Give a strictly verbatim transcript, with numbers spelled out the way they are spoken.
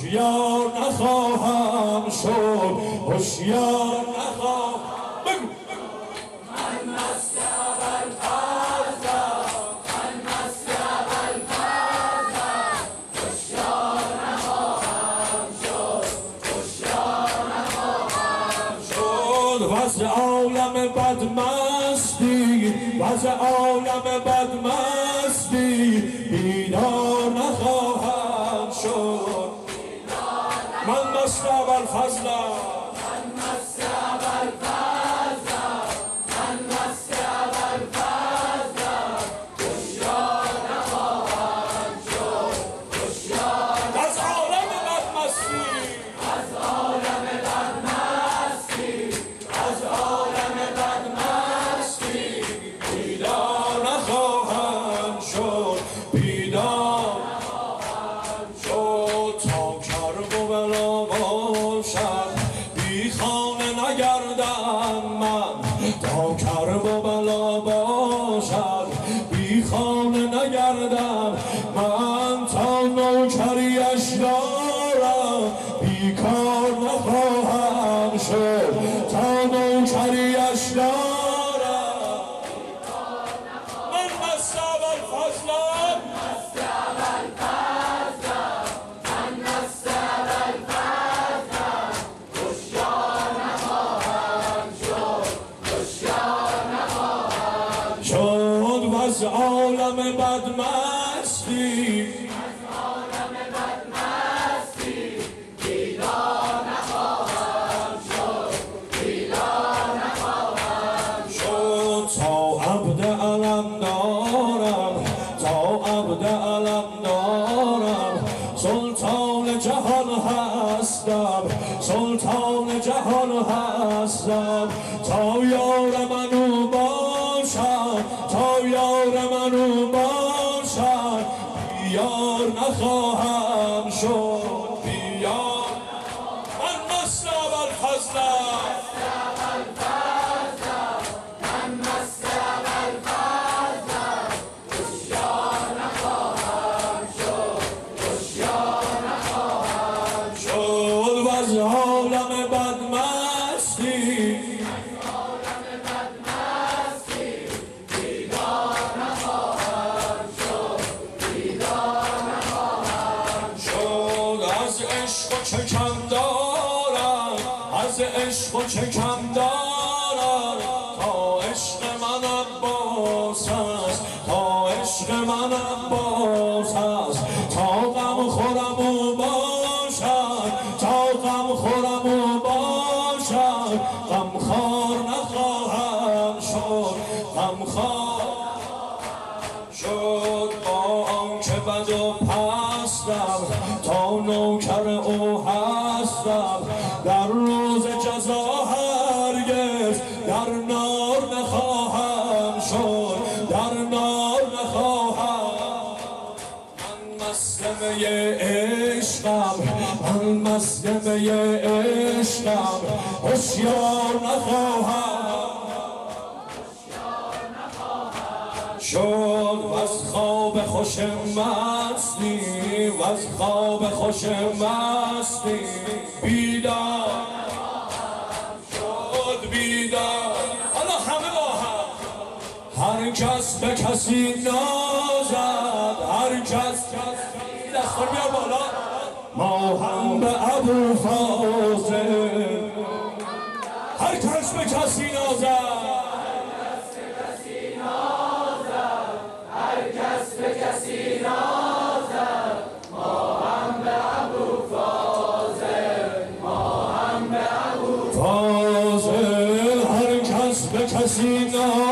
هوشیار نخواهم شد، هوشیار نخواهم. بگو من مست ابوالفضلم، من مست ابوالفضلم، هوشیار نخواهم شد، هوشیار نخواهم شد. وضع عالم بدمستی، وضع عالم بدمستی، بیدار نخواهم شد. من مست ابوالفضلم، من مست ابوالفضلم، من مست ابوالفضلم، هوشیار نخواهم شد، هوشیار. از عالم بدمستی، از عالم بدمستی، از عالم بدمستی، بیدار نخواهم شد، بیدار نخواهم شد. تا کرب و بلا باشد بی خانه نگردم من، تا کرب و بلا باشد بی خانه نگردم من. تا نوکریش دارم بیکار نخواهم شد، تا نوکریش دارم. من مست ابوالفضلم، مست ابوالفضلم، من مست ابوالفضلم، هوشیار نخواهم شد، هوشیار نخواهم شد. وز عالم بدمستی، از عالم بدمستی، بیدار نخواهم شد، بیدار نخواهم شد. تا عبد علم دارم، تا عبد علم دارم، سلطان جهان هستم، سلطان جهان هستم. تا یار منو باشم، تا یار منو باشم، بیار نخواهم شد، بیار. من مست ابوالفضلم، من مست ابوالفضلم، هوشیار نخواهم شد، هوشیار نخواهم شد. وز عالم بدمستی، عالم بدمستی، بیدار نخواهم شد، بیدار نخواهم شد. از عشق و چه کم دارم، از عشق و چه کم دارم. تا عشق من عباس است، تا عشق من عباس است. تا غم خورم و باشد، تا غم خورم و باشد، غمخوار نخواهم شد، غمخوار شد. با آنکه بد و پستم، تا نوکر او هستم. در روز جزا هرگز در نار نخواهم شد، در نار نخواهم. من مست می عشقم، من مست می عشقم، هوشیار نخواهم شد. وز خواب خوش مستی، وز خواب خوش مستی، بیدار شد، بیدار. حالا همه با هم. هر کس به کسی نازد، هر کس دستان بیار بالا. ما هم به ابوالفضل. هر کس به کسی نازد، هر کس به کسی نازد، ما هم به ابوالفضل، ما هم به ابوالفضل. فاضل. هر کس به کسی نازد،